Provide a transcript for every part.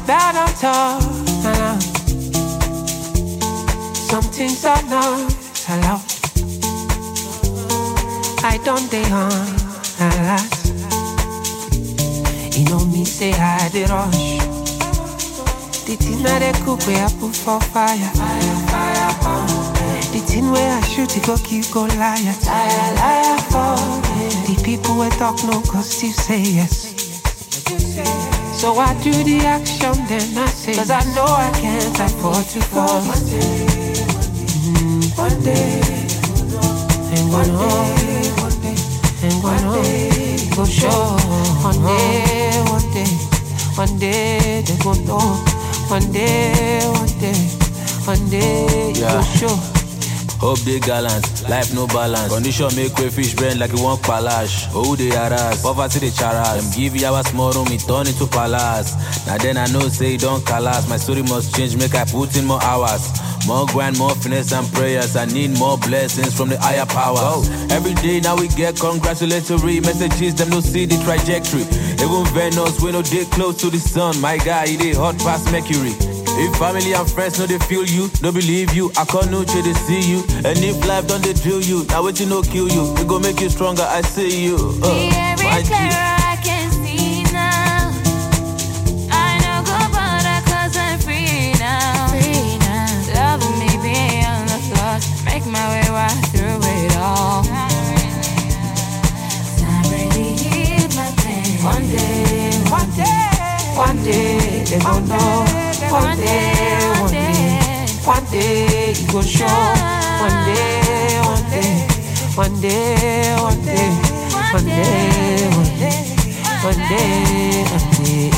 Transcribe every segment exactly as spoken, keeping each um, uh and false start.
bad on top. Nah. Some things are not allowed. I don't dey on a lot. You know me say I dey rush. The thing where they cook where I put for fire. Fire, fire, burn. The thing where I shoot it go keep go liar. Liar, liar, for the people where talk no cause still say yes. So I do the action then I say, cause I know I can't afford to fall. One day, mm, one day, and one day, one day, and one day, go show. One day, one day, one day they go know. One day, one day, one day, yeah. Go show. Hope they gallant, life no balance. Condition make way fish brain like it won't palash. Oh, they harass, poverty they charas. Them give you our small room, it turn into palace. Now then I know say it don't collapse. My story must change, make I put in more hours. More grind, more finesse and prayers. I need more blessings from the higher power. Oh, every day now we get congratulatory messages, them no see the trajectory. Even Venus, we no dey close to the sun. My guy, he dey hot past Mercury. If family and friends know they feel you, don't believe you, I can't know they see you. And if life don't they drill you, now what you know kill you, it gon' make you stronger, I see you. Uh, the air is clearer, I can see now. I know go bother cause I'm free now. Free now. Loving me beyond the flaws, make my way right through it all. I really hit my pain. One day, one day, one day, they gon' know. One day, one day, one day, you gon' show. One day, one day, one day, one day, one day, one day, one day, one day.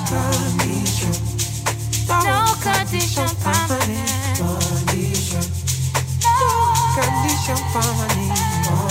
No condition permanent. Condition permanent.